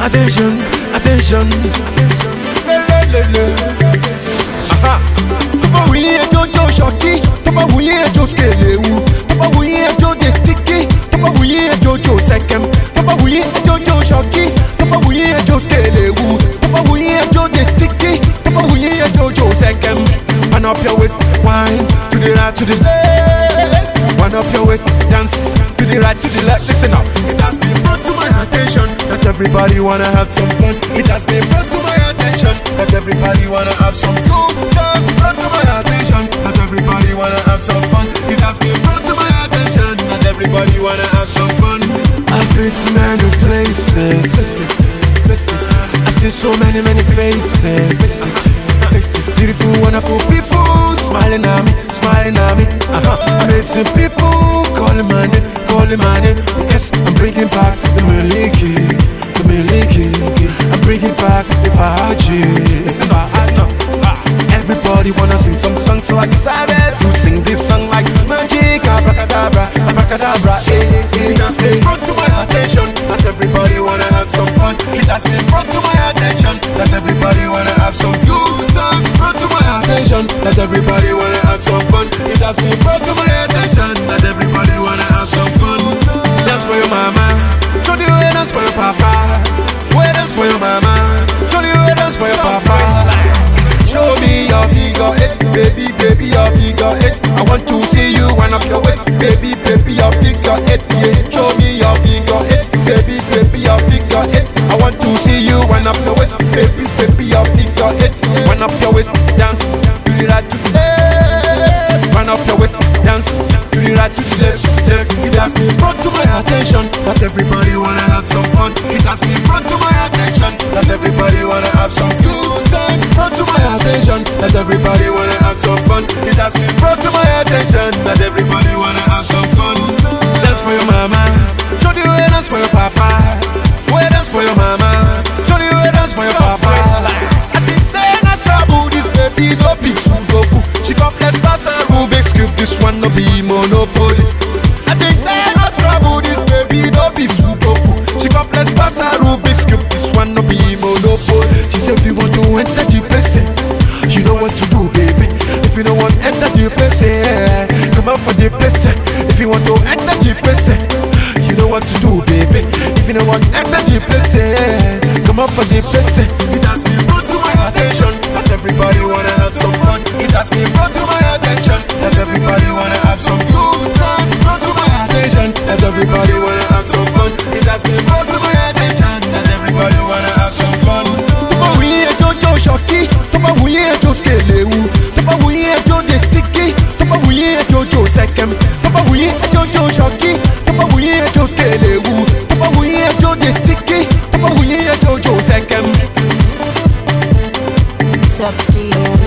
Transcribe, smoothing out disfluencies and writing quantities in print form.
attention, attention. Aha. Tọ́pọ̀ wùyí ẹjọ́ jó ṣọ́kí, tọ́pọ̀ wùyí ẹjọ́ skelewu, tọ́pọ̀ wùyí ẹjọ́ dé tíkì, tọ́pọ̀ wùyí ẹjọ́ jó sẹ́kẹ̀m, tọ́pọ̀ wùyí ẹjọ́ jó ṣọ́kí, tọ́pọ̀ wùyí ẹjọ́ skelewu, tọ́pọ̀ wùyí ẹjọ́ dé tíkì, tọ́pọ̀ wùyí ẹjọ́ jó sẹ́kẹ̀m. Wind up your waist, wine to the right, to the left. Wind up your waist, dance to the right, to the left. Listen up. It has been brought to my attention that everybody wanna have some fun. It has been brought to my attention that everybody wanna have some good time. Brought to my attention that everybody wanna have some fun. It has been brought to my attention that everybody wanna have some fun. I've been to many places. I see so many faces. Beautiful, wonderful people smiling at me, smiling at me. Amazing people calling my name. Yes, I'm bringing back the Miliki. I'm bringing back the Faji. Listen up. Everybody wanna sing some song, so I decided to sing this song like magic, abracadabra, abracadabra. It has been brought to my attention that everybody wanna have some fun. It has been brought to my attention that everybody wanna have some good time. Brought to my attention that everybody wanna have some fun. It has been brought to my attention that everybody wanna have some fun. Dance for your mama, show the way, dance for your papa. Way dance for your mama, show the way, dance for your papa. Show me your figure eight, baby, your figure eight. I want to see you wind up your waist, baby, your figure eight. Yeah. Show me your figure eight, baby, your figure eight. I want to see you wind up your waist, baby, your figure eight. Wind up your waist, dance to the right, to the left. Wind up your waist, dance to the right, to the left. It has been brought to my attention that everybody wanna have some fun. It has been brought to my attention that everybody wanna have some good time. Brought to my attention that everybody wanna have some fun. It has been brought to my attention that everybody wanna have some fun. Dance for your mama, show the way, dance for your papa. Way dance for your mama, show the way, dance for your papa. I think say na scrabble, this baby no be sudoku. She complex pass a Rubik's cube, this one no be Monopoly. I think say na scrabble, this baby no be sudoku. She complex pass a Rubik's cube, this one no be Monopoly. She said if you want to enter the place, you know what to do, baby. If you don't want to enter the place, come out for the place. If you want to enter the place, you know what to do, baby. If you don't want to enter the place, come out for the place. It has been brought to my attention that everybody wanna have some fun. It has been brought to my attention that everybody wanna have some good time. Brought to my attention that everybody wanna have some fun. It has been brought to my attention that everybody wanna have some fun. Tọ́pọ̀ wùyí ẹjọ́ jó ṣọ́kí, tọ́pọ̀ wùyí ẹjọ́ skelewu, tọ́pọ̀ wùyí ẹjọ́ dé tíkì, tọ́pọ̀ wùyí ẹjọ́ jó sẹ́kẹ̀m, tọ́pọ̀ wùyí ẹjọ́ jó ṣọ́kí, tọ́pọ̀ wùyí ẹjọ́ skelewu, tọ́pọ̀ wùyí ẹjọ́ dé tíkì, tọ́pọ̀ wùyí ẹjọ́ jó sẹ́kẹ̀m. Subdeal.